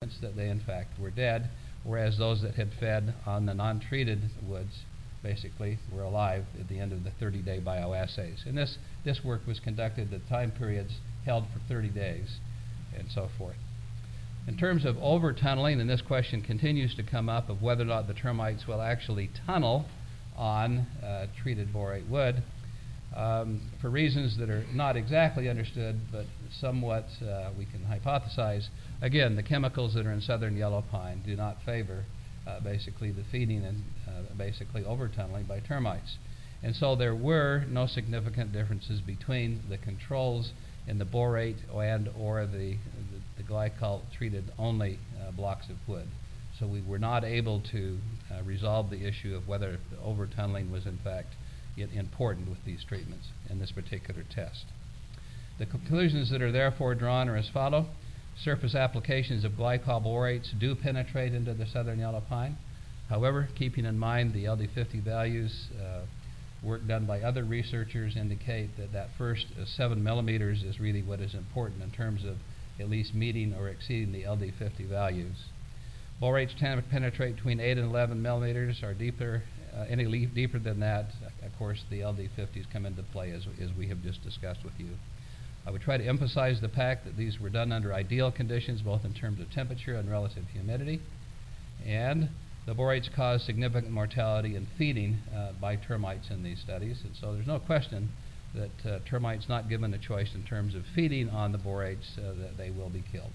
treatments that they in fact were dead, whereas those that had fed on the non-treated woods basically were alive at the end of the 30-day bioassays. And this work was conducted at time periods held for 30 days and so forth. In terms of over-tunneling, and this question continues to come up of whether or not the termites will actually tunnel on treated borate wood, for reasons that are not exactly understood, but somewhat we can hypothesize. Again, the chemicals that are in southern yellow pine do not favor basically the feeding and basically over-tunneling by termites. And so there were no significant differences between the controls in the borate and or the glycol treated only blocks of wood. So we were not able to resolve the issue of whether over-tunneling was in fact important with these treatments in this particular test. The conclusions that are therefore drawn are as follow. Surface applications of glycol borates do penetrate into the southern yellow pine. However, keeping in mind the LD50 values, work done by other researchers indicate that first 7 millimeters is really what is important in terms of at least meeting or exceeding the LD50 values. Borates tend to penetrate between 8 and 11 millimeters or deeper. Any deeper than that, of course, the LD50s come into play as we have just discussed with you. I would try to emphasize the fact that these were done under ideal conditions, both in terms of temperature and relative humidity. And the borates cause significant mortality in feeding by termites in these studies. And so there's no question that termites not given a choice in terms of feeding on the borates that they will be killed.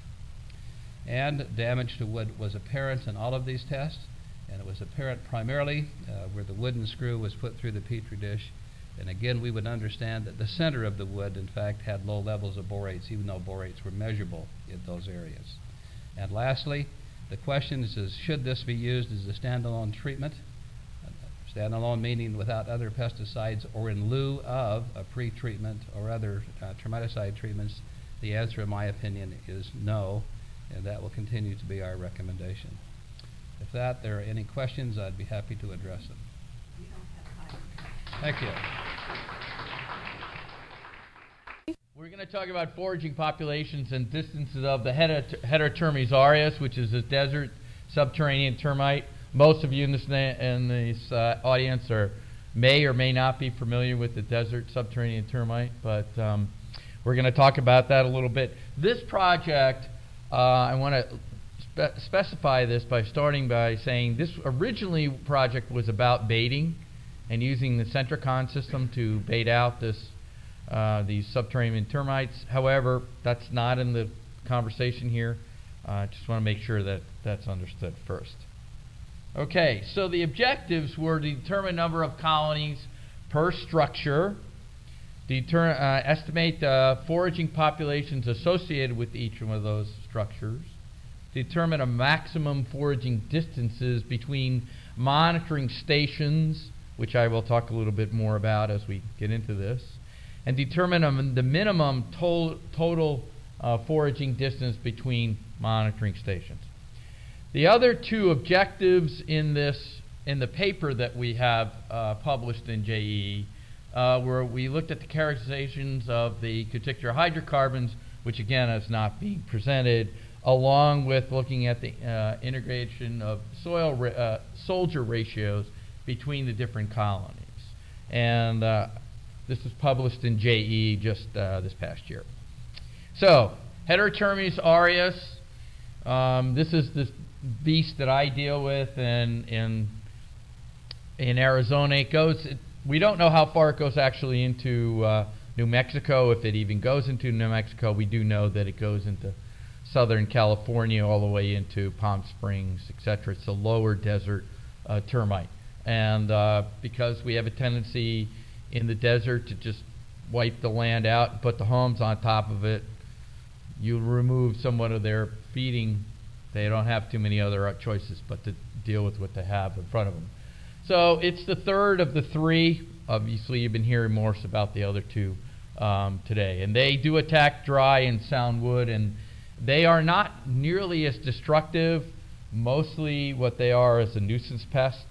And damage to wood was apparent in all of these tests, and it was apparent primarily where the wooden screw was put through the Petri dish. And again, we would understand that the center of the wood, in fact, had low levels of borates, even though borates were measurable in those areas. And lastly, the question is should this be used as a standalone treatment? Standalone meaning without other pesticides or in lieu of a pre-treatment or other termiticide treatments? The answer, in my opinion, is no, and that will continue to be our recommendation. If there are any questions, I'd be happy to address them. We don't have time. Thank you. We're going to talk about foraging populations and distances of the Heterotermes aureus, which is a desert subterranean termite. Most of you in this audience may or may not be familiar with the desert subterranean termite, but we're going to talk about that a little bit. This project, I want to specify this by starting by saying this originally project was about baiting and using the Centricon system to bait out these subterranean termites. However, that's not in the conversation here. I just want to make sure that that's understood first. Okay, so the objectives were to determine number of colonies per structure, estimate the foraging populations associated with each one of those structures, determine a maximum foraging distances between monitoring stations, which I will talk a little bit more about as we get into this, and determine the minimum total foraging distance between monitoring stations. The other two objectives in the paper that we have published in JE where we looked at the characterizations of the cuticular hydrocarbons, which again is not being presented, along with looking at the integration of soldier ratios between the different colonies. And this was published in JE just this past year. So, Heterotermes aureus, this is the beast that I deal with in Arizona. We don't know how far it goes actually into New Mexico, if it even goes into New Mexico. We do know that it goes into Southern California all the way into Palm Springs, etc. It's a lower desert termite. And because we have a tendency in the desert to just wipe the land out and put the homes on top of it, you remove somewhat of their feeding. They don't have too many other choices but to deal with what they have in front of them. So it's the third of the three. Obviously, you've been hearing more about the other two today. And they do attack dry and sound wood, and they are not nearly as destructive. Mostly what they are is a nuisance pest.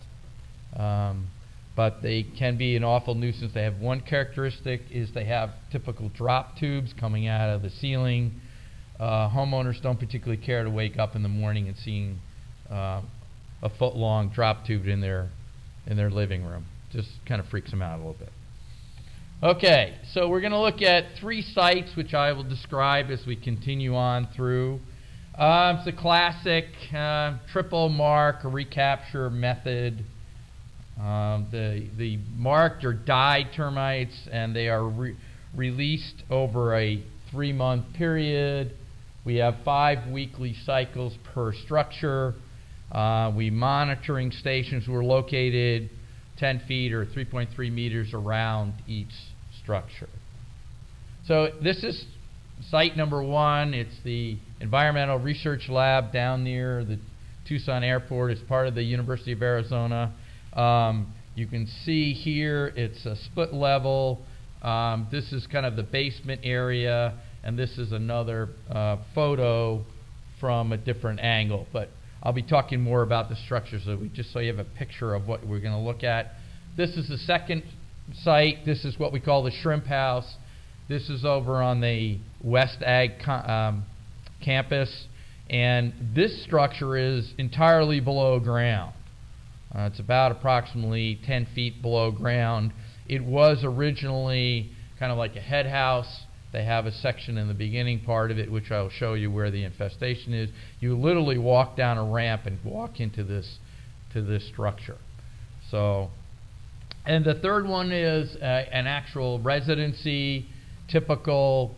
But they can be an awful nuisance. They have one characteristic is they have typical drop tubes coming out of the ceiling. homeowners don't particularly care to wake up in the morning and seeing a foot-long drop tube in their living room. Just kind of freaks them out a little bit. Okay, so we're going to look at 3 sites, which I will describe as we continue on through. It's a classic triple mark recapture method. The marked or died termites, and they are released over a 3-month period. We have 5 weekly cycles per structure. Monitoring stations were located 10 feet or 3.3 meters around each structure. So this is site number 1. It's the Environmental Research Lab down near the Tucson Airport. It's part of the University of Arizona. You can see here it's a split level. This is kind of the basement area, and this is another photo from a different angle. But I'll be talking more about the structures just so you have a picture of what we're going to look at. This is the second site. This is what we call the shrimp house. This is over on the West Ag campus, and this structure is entirely below ground. It's about approximately 10 feet below ground. It was originally kind of like a head house. They have a section in the beginning part of it, which I'll show you where the infestation is. You literally walk down a ramp and walk into this structure. So, and the third one is an actual residency, typical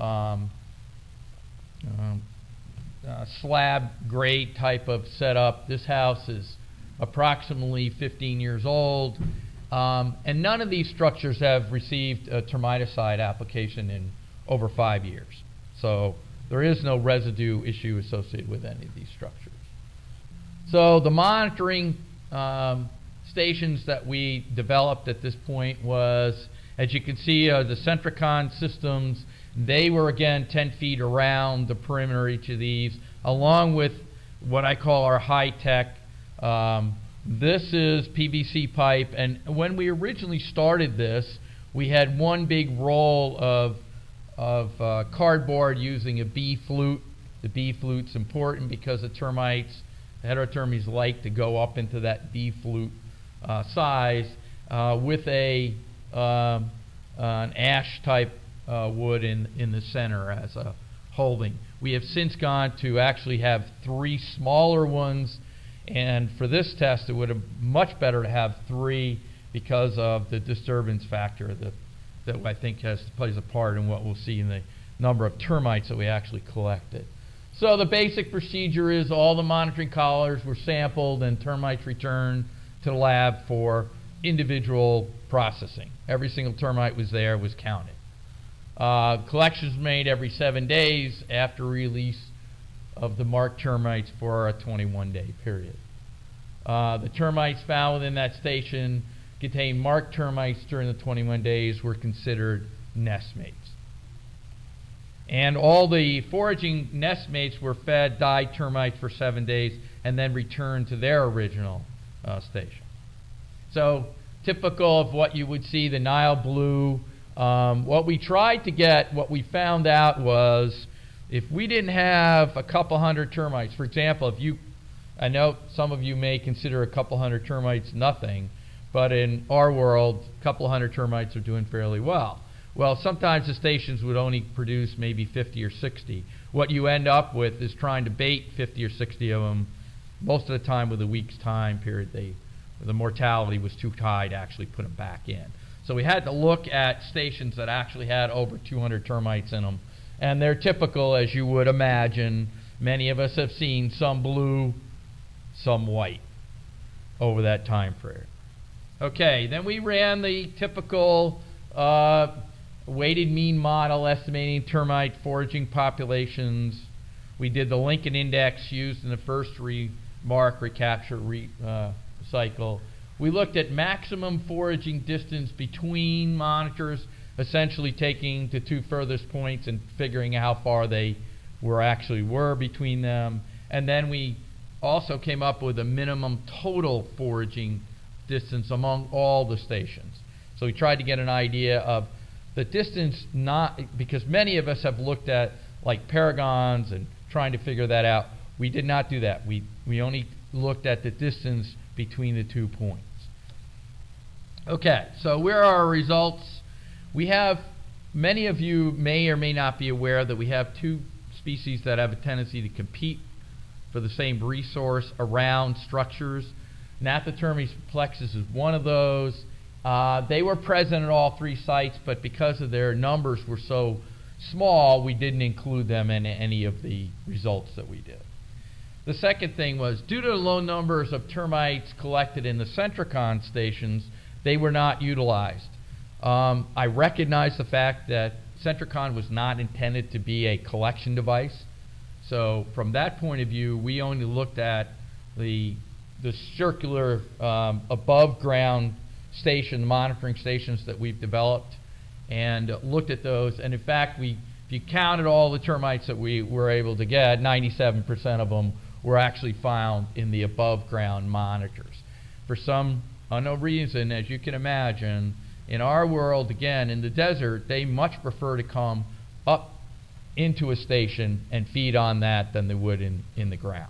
slab grade type of setup. This house is approximately 15 years old, and none of these structures have received a termiticide application in over 5 years. So there is no residue issue associated with any of these structures. So the monitoring stations that we developed at this point was, as you can see, the Centricon systems. They were again 10 feet around the perimeter each of these, along with what I call our high-tech. This is PVC pipe, and when we originally started this, we had one big roll of cardboard using a bee flute. The bee flute's important because the termites, the heterotermes, like to go up into that bee flute size with an ash type wood in the center as a holding. We have since gone to actually have 3 smaller ones, and for this test it would have much better to have 3 because of the disturbance factor that I think plays a part in what we'll see in the number of termites that we actually collected. So the basic procedure is all the monitoring collars were sampled and termites returned to the lab for individual processing. Every single termite was counted. Collections made every 7 days after release of the marked termites for a 21-day period. The termites found within that station contained marked termites during the 21 days were considered nestmates. And all the foraging nestmates were fed died termites for 7 days and then returned to their original station. So typical of what you would see, the Nile blue. What we tried to get, what we found out was if we didn't have a couple hundred termites, for example, I know some of you may consider a couple hundred termites nothing, but in our world, a couple hundred termites are doing fairly well. Well, sometimes the stations would only produce maybe 50 or 60. What you end up with is trying to bait 50 or 60 of them. Most of the time with a week's time period, the mortality was too high to actually put them back in. So we had to look at stations that actually had over 200 termites in them. And they're typical, as you would imagine. Many of us have seen some blue, some white over that time period. Okay, then we ran the typical weighted mean model estimating termite foraging populations. We did the Lincoln Index used in the first mark recapture cycle. We looked at maximum foraging distance between monitors, essentially taking the 2 furthest points and figuring out how far they were between them. And then we also came up with a minimum total foraging distance among all the stations. So we tried to get an idea of the distance, not because many of us have looked at like paragons and trying to figure that out. We did not do that. We only looked at the distance between the 2 points. Okay, so where are our results? We have, many of you may or may not be aware that we have 2 species that have a tendency to compete for the same resource around structures. Gnathotermes plexus is one of those. They were present at all 3 sites, but because of their numbers were so small, we didn't include them in any of the results that we did. The second thing was, due to the low numbers of termites collected in the Centricon stations, they were not utilized. I recognize the fact that Centricon was not intended to be a collection device. So from that point of view, we only looked at the circular above ground station, monitoring stations that we've developed, and looked at those. And in fact, if you counted all the termites that we were able to get, 97% of them were actually found in the above ground monitors. For some unknown reason, as you can imagine, in our world, again, in the desert, they much prefer to come up into a station and feed on that than they would in the ground.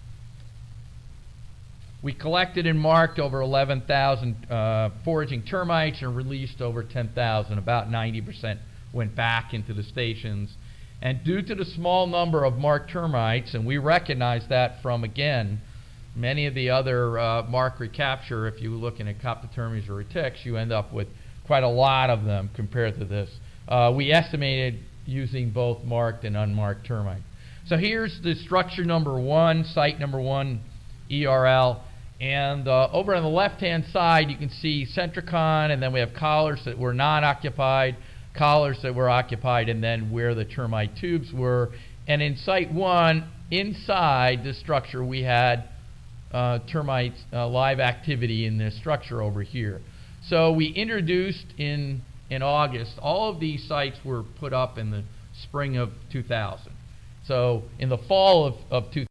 We collected and marked over 11,000 foraging termites and released over 10,000. About 90% went back into the stations. And due to the small number of marked termites, and we recognize that from, again, many of the other mark recapture, if you're looking at Coptotermes or retics, you end up with quite a lot of them compared to this. We estimated using both marked and unmarked termite. So here's the structure number 1, site number 1, ERL. And over on the left-hand side, you can see Centricon, and then we have collars that were not occupied, collars that were occupied, and then where the termite tubes were. And in site 1, inside the structure, we had termites, live activity in this structure over here. So we introduced in August, all of these sites were put up in the spring of 2000. So in the fall of 2000,